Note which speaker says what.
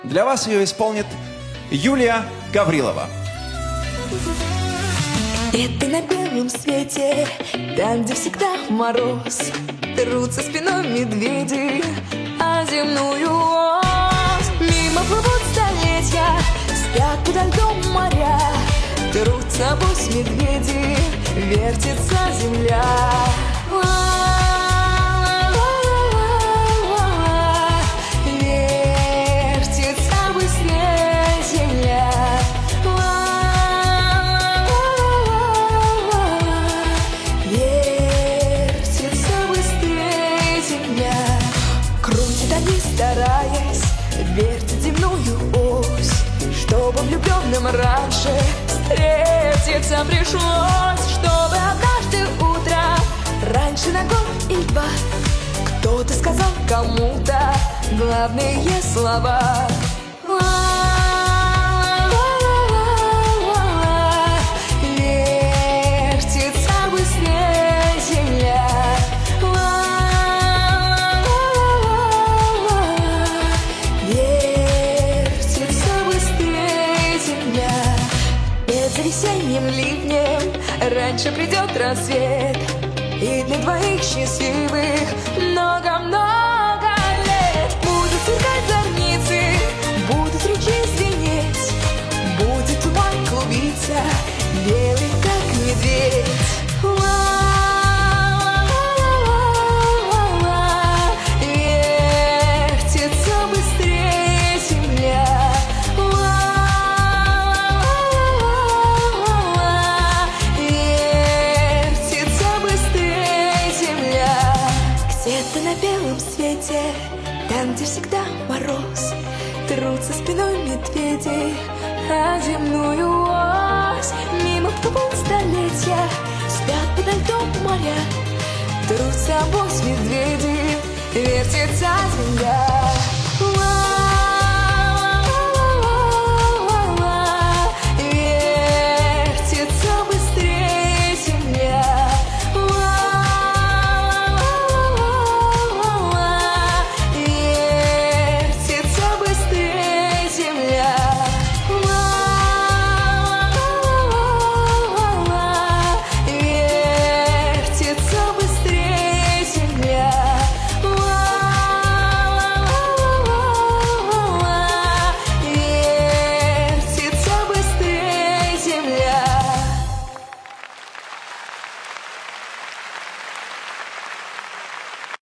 Speaker 1: Для вас ее исполнит Юлия Гаврилова.
Speaker 2: Это на белом свете, там, где всегда мороз, трутся спиной медведи о земную ось. Мимо плывут столетия, спят подо льдом моря, трутся пусть медведи, вертится земля. Стараясь верть земную ось, чтобы влюбленным раньше встретиться пришлось, чтобы однажды утром раньше на гор и льва кто-то сказал кому-то главные слова. Вертится быстрее земля. За весенним ливнем раньше придет рассвет, и для двоих счастливых много-много лет. Будут сверкать зорницы, будут речи звенеть, будет туман клубиться, белый как медведь. Вертится быстрее земля. Где-то на белом свете, там, где всегда мороз, трутся спиной медведи о земную ось. Мимо плывут столетия, спят подо льдом моря, трутся пусть медведи, вертится земля.